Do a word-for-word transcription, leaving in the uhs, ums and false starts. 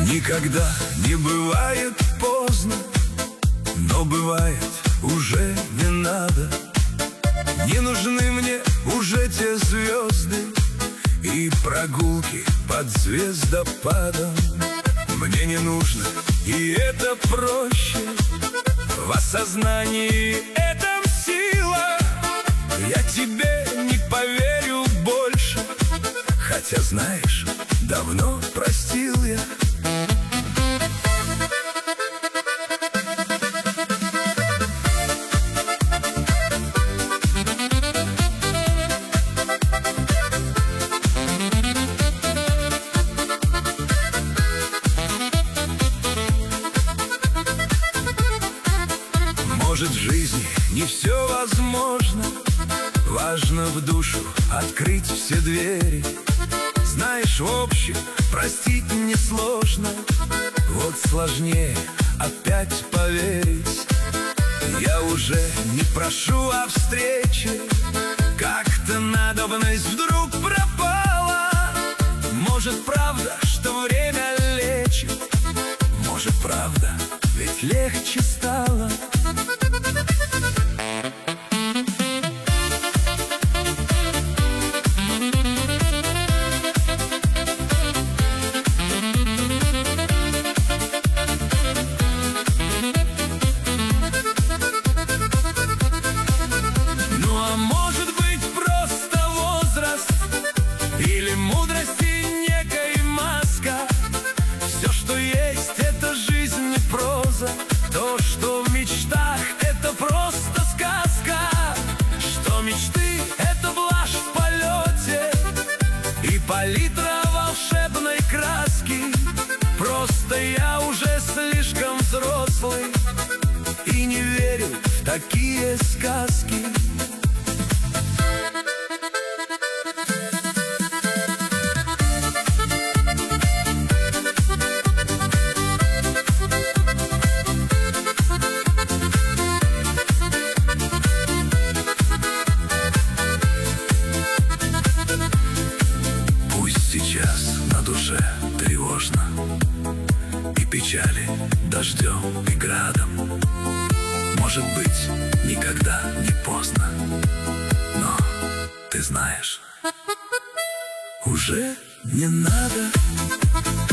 Никогда не бывает поздно, но бывает уже не надо. Не нужны мне уже те звезды и прогулки под звездопадом. Мне не нужно, и это проще. В осознании этом сила. Я тебе не поверю больше, хотя, знаешь, давно простил я. Может, в жизни не все возможно, важно в душу открыть все двери. Знаешь, в общем, простить несложно, вот сложнее опять поверить. Я уже не прошу о встрече, как-то надобность вдруг пропала. Может, правда, что время лечит, может, правда, ведь легче стало. Ну а может быть, просто возраст или мудрости некой маска. Все, что есть, это жизнь, не проза. То, что в мечтах, это просто сказка. Что мечты — это блажь в полете и палитра волшебной краски. Просто я уже слишком взрослый и не верю в такие сказки. Сейчас на душе тревожно, и печали дождем и градом. Может быть, никогда не поздно, но ты знаешь, уже не надо.